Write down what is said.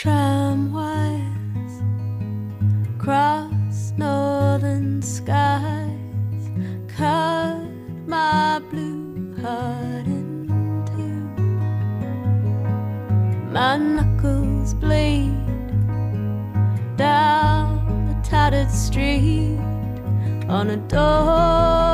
Tramwires cross northern skies, cut my blue heart in two. My knuckles bleed down a tattered street on a door